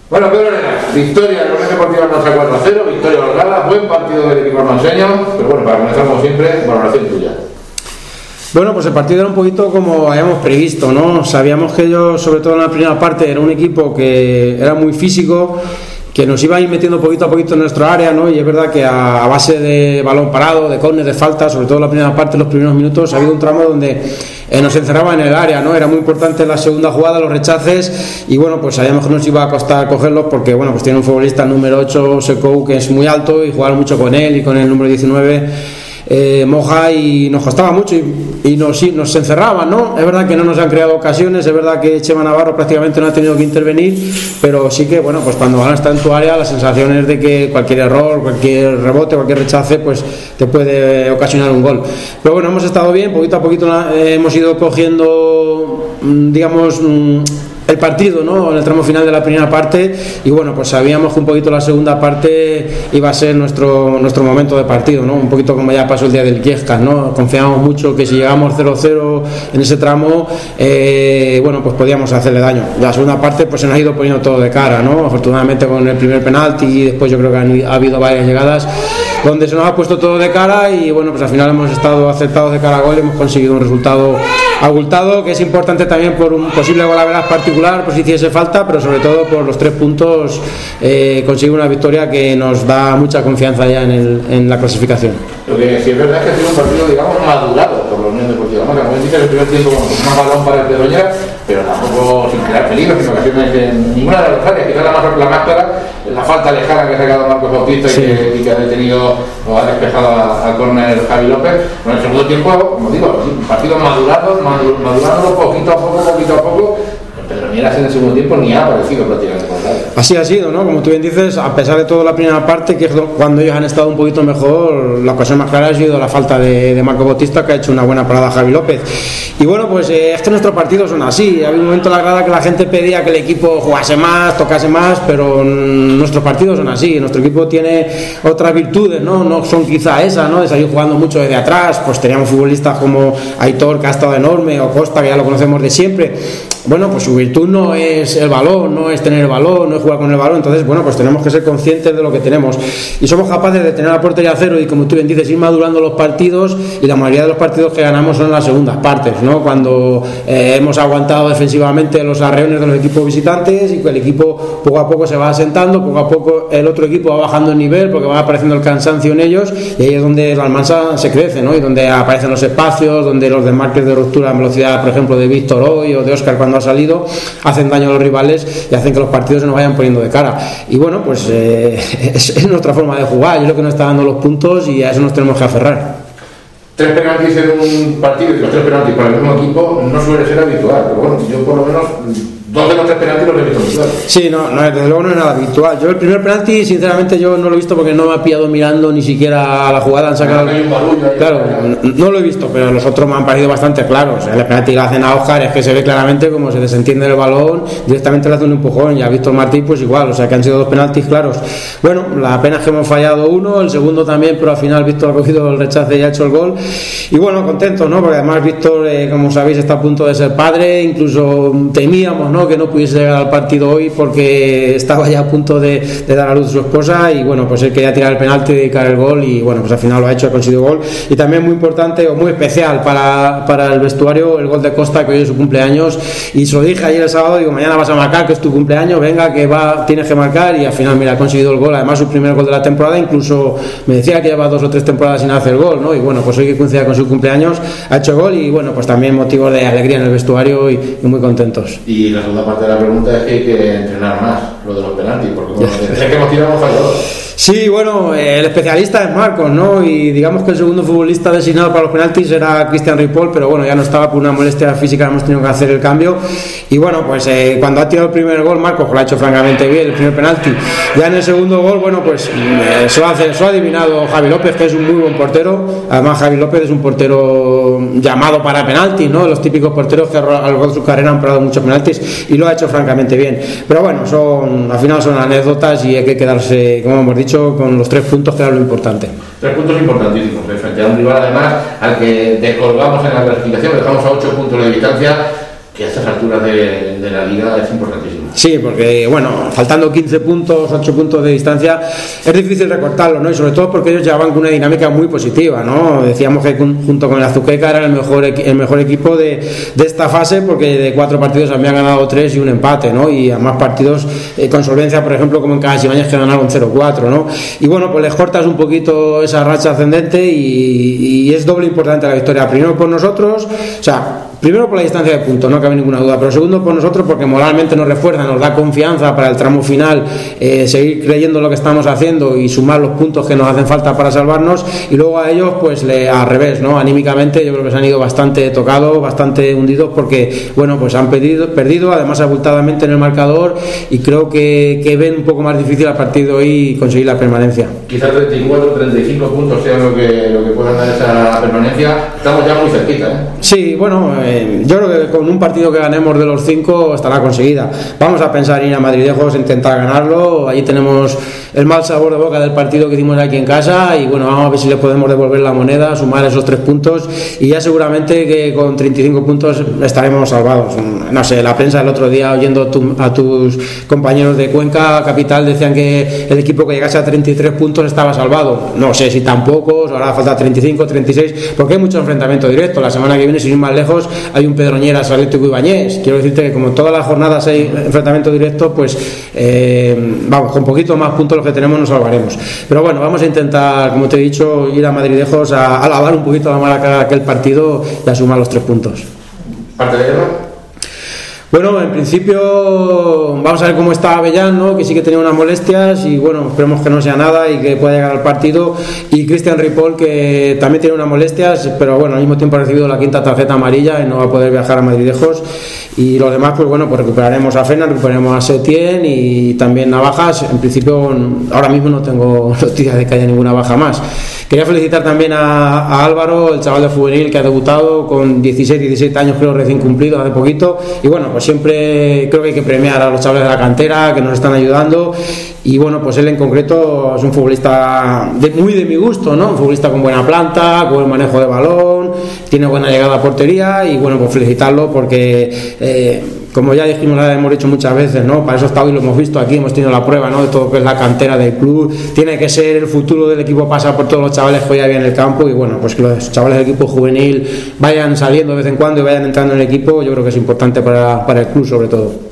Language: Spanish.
Bueno, Pedro Arenas, victoria de la Unión Deportiva Armansa 4-0, victoria holgada, buen partido del equipo armanseño, pero bueno, para comenzar como siempre, valoración tuya. Bueno, pues el partido era un poquito como habíamos previsto, ¿no? Sabíamos que ellos, sobre todo en la primera parte, era un equipo que era muy físico, que nos iba a ir metiendo poquito a poquito en nuestro área, ¿no? Y es verdad que a base de balón parado, de córner, de falta, sobre todo en la primera parte, los primeros minutos, ha habido un tramo donde nos encerraba en el área, ¿no? Era muy importante la segunda jugada, los rechaces, y bueno, pues sabíamos que nos iba a costar cogerlos porque, bueno, pues tiene un futbolista número 8, Sekou, que es muy alto, y jugar mucho con él y con el número 19... Moja, y nos costaba mucho y nos encerraban, ¿no? Es verdad que no nos han creado ocasiones, es verdad que Chema Navarro prácticamente no ha tenido que intervenir, pero sí que, bueno, pues cuando van a estar en tu área, la sensación es de que cualquier error, cualquier rebote, cualquier rechace, pues te puede ocasionar un gol. Pero bueno, hemos estado bien, poquito a poquito hemos ido cogiendo, digamos, el partido, ¿no? En el tramo final de la primera parte, y bueno, pues sabíamos que un poquito la segunda parte iba a ser nuestro momento de partido, ¿no? Un poquito como ya pasó el día del Kiescas, ¿no? Confiábamos mucho que si llegamos 0-0 en ese tramo, bueno, pues podíamos hacerle daño. La segunda parte pues se nos ha ido poniendo todo de cara, ¿no? Afortunadamente con el primer penalti, y después yo creo que ha habido varias llegadas donde se nos ha puesto todo de cara, y bueno, pues al final hemos estado acertados de cara a gol y hemos conseguido un resultado abultado, que es importante también por un posible golaveras particular, por si hiciese falta, pero sobre todo por los 3 puntos, conseguir una victoria que nos da mucha confianza ya en la clasificación. Lo que sí es verdad es que ha sido un partido, digamos, madurado por la Unión Deportiva, ¿no? Que como dices, el primer tiempo con más balón para el Pedroña, pero tampoco sin crear peligro, sin ocasiones en ninguna de las áreas. Quizás la más clara es la falta lejana que ha sacado Marcos Bautista, sí, y que ha detenido o ha despejado al córner Javi López. Bueno, en el segundo tiempo, como digo, un partido madurado poquito a poco. Pedroñeras en el segundo tiempo ni ha aparecido prácticamente por nada. Así ha sido, ¿no? Como tú bien dices, a pesar de toda la primera parte, que es cuando ellos han estado un poquito mejor, la ocasión más clara ha sido la falta de Marco Bautista, que ha hecho una buena parada a Javi López. Y bueno, pues es que nuestros partidos son así. Había un momento en la grada que la gente pedía que el equipo jugase más, tocase más, pero nuestros partidos son así. Nuestro equipo tiene otras virtudes, ¿no? No son quizá esas, ¿no? De salir jugando mucho desde atrás. Pues teníamos futbolistas como Aitor, que ha estado enorme, o Costa, que ya lo conocemos de siempre. Bueno, pues su virtud no es el balón, no es tener el balón, no es jugar con el balón. Entonces, bueno, pues tenemos que ser conscientes de lo que tenemos, y somos capaces de tener la portería a cero y, como tú bien dices, ir madurando los partidos, y la mayoría de los partidos que ganamos son en las segundas partes, ¿no? Cuando hemos aguantado defensivamente los arreones de los equipos visitantes, y que el equipo poco a poco se va asentando, poco a poco el otro equipo va bajando el nivel porque va apareciendo el cansancio en ellos, y ahí es donde la Almansa se crece, ¿no? Y donde aparecen los espacios, donde los desmarques de ruptura en velocidad, por ejemplo, de Víctor hoy o de Óscar cuando ha salido, hacen daño a los rivales y hacen que los partidos se nos vayan poniendo de cara. Y bueno, pues es nuestra forma de jugar, y es lo que nos está dando los puntos, y a eso nos tenemos que aferrar. 3 penaltis en un partido, y los 3 penaltis para el mismo equipo no suele ser habitual, pero bueno, yo por lo menos 2 de los 3 penaltis los he visto habitual. Sí, no, desde luego no es nada habitual. Yo el primer penalti, sinceramente, yo no lo he visto porque no me ha pillado mirando ni siquiera a la jugada. Han sacado, claro, no lo he visto, pero los otros me han parecido bastante claros. El penalti que hacen a Óscar es que se ve claramente como se desentiende el balón, directamente le hace un empujón, y a Víctor Martí pues igual, o sea que han sido 2 penaltis claros. Bueno, la pena es que hemos fallado uno, el segundo también, pero al final Víctor ha cogido el rechace y ha hecho el gol. Y bueno, contentos, ¿no? Porque además Víctor, como sabéis, está a punto de ser padre. Incluso temíamos, ¿no?, que no pudiese llegar al partido hoy porque estaba ya a punto de dar a luz su esposa, y bueno, pues él quería tirar el penalti y dedicar el gol, y bueno, pues al final lo ha hecho, ha conseguido gol. Y también muy importante o muy especial para el vestuario, el gol de Costa, que hoy es su cumpleaños, y se lo dije ayer el sábado, digo, mañana vas a marcar, que es tu cumpleaños, venga, que tienes que marcar, y al final, mira, ha conseguido el gol, además su primer gol de la temporada. Incluso me decía que lleva 2 o 3 temporadas sin hacer gol, ¿no? Y bueno, pues hoy, que coincide con su cumpleaños, ha hecho gol, y bueno, pues también motivos de alegría en el vestuario, y muy contentos. Y la segunda parte de la pregunta es que hay que entrenar más lo de los penaltis, porque bueno, desde que hemos tirado hemos fallado. Sí, bueno, el especialista es Marcos, ¿no? Y digamos que el segundo futbolista designado para los penaltis era Cristian Ripoll, pero bueno, ya no estaba por una molestia física, hemos tenido que hacer el cambio. Y bueno, pues cuando ha tirado el primer gol, Marcos lo ha hecho francamente bien, el primer penalti. Ya en el segundo gol, bueno, pues eso ha adivinado Javi López, que es un muy buen portero. Además, Javi López es un portero llamado para penaltis, ¿no? Los típicos porteros que a lo largo de su carrera han parado muchos penaltis, y lo ha hecho francamente bien. Pero bueno, al final son anécdotas, y hay que quedarse, como hemos dicho, con los 3 puntos, que era lo importante. 3 puntos importantísimos, frente a un rival además al que descolgamos en la clasificación, dejamos a 8 puntos de distancia, que a estas alturas de la liga es importantísimo. Sí, porque bueno, faltando 15 puntos, 8 puntos de distancia, es difícil recortarlo, ¿no? Y sobre todo porque ellos llevaban con una dinámica muy positiva, ¿no? Decíamos que junto con el Azuqueca era el mejor equipo de esta fase, porque de 4 partidos habían ganado 3 y un empate, ¿no? Y además partidos con solvencia, por ejemplo, como en Casillas, que ganaron 0-4, ¿no? Y bueno, pues les cortas un poquito esa racha ascendente y es doble importante la victoria. Primero por nosotros, o sea, primero por la distancia de puntos, no cabe ninguna duda, pero segundo por nosotros porque moralmente nos refuerza, nos da confianza para el tramo final, seguir creyendo lo que estamos haciendo y sumar los puntos que nos hacen falta para salvarnos, y luego a ellos pues al revés, ¿no? Anímicamente yo creo que se han ido bastante tocados, bastante hundidos, porque bueno, pues han perdido además abultadamente en el marcador, y creo que ven un poco más difícil a partir de hoy conseguir la permanencia. Quizás 34, 35 puntos sea lo que puedan dar esa permanencia. Estamos ya muy cerquita, ¿eh? Sí, bueno, yo creo que con un partido que ganemos de los 5 estará conseguida. Vamos a pensar en ir a Madridejos, intentar ganarlo. Allí tenemos el mal sabor de boca del partido que hicimos aquí en casa, y bueno, vamos a ver si le podemos devolver la moneda, sumar esos 3 puntos, y ya seguramente que con 35 puntos estaremos salvados. No sé, la prensa el otro día, oyendo a tus compañeros de Cuenca Capital, decían que el equipo que llegase a 33 puntos estaba salvado. No sé si tan pocos, ahora falta 35, 36, porque hay mucho enfrentamiento directo. La semana que viene, sin ir más lejos, hay un Pedroñeras, Atlético Ibáñez. Quiero decirte que como todas las jornadas hay enfrentamiento directo, pues vamos, con poquito más puntos los que tenemos nos salvaremos. Pero bueno, vamos a intentar, como te he dicho, ir a Madridejos a lavar un poquito la mala cara de aquel partido y a sumar los 3 puntos. ¿Parte de guerra? Bueno, en principio vamos a ver cómo está Avellán, ¿no? Que sí que tenía unas molestias, y bueno, esperemos que no sea nada y que pueda llegar al partido. Y Cristian Ripoll, que también tiene unas molestias, pero bueno, al mismo tiempo ha recibido la 5ª tarjeta amarilla y no va a poder viajar a Madridejos. Y los demás, pues bueno, pues recuperaremos a Fena, recuperaremos a Setién y también navajas. En principio ahora mismo no tengo noticias de que haya ninguna baja más. Quería felicitar también a Álvaro, el chaval de juvenil que ha debutado con 16, 17 años, creo, recién cumplidos hace poquito. Y bueno, pues siempre creo que hay que premiar a los chavales de la cantera que nos están ayudando. Y bueno, pues él en concreto es un futbolista muy de mi gusto, ¿no? Un futbolista con buena planta, con buen manejo de balón, tiene buena llegada a portería, y bueno, pues felicitarlo porque como ya dijimos, hemos dicho muchas veces, ¿no? Para eso está hoy, lo hemos visto aquí, hemos tenido la prueba, ¿no? De todo lo que es la cantera del club. Tiene que ser el futuro del equipo, pasa por todos los chavales que hoy había en el campo, y bueno, pues que los chavales del equipo juvenil vayan saliendo de vez en cuando y vayan entrando en el equipo, yo creo que es importante para el club sobre todo.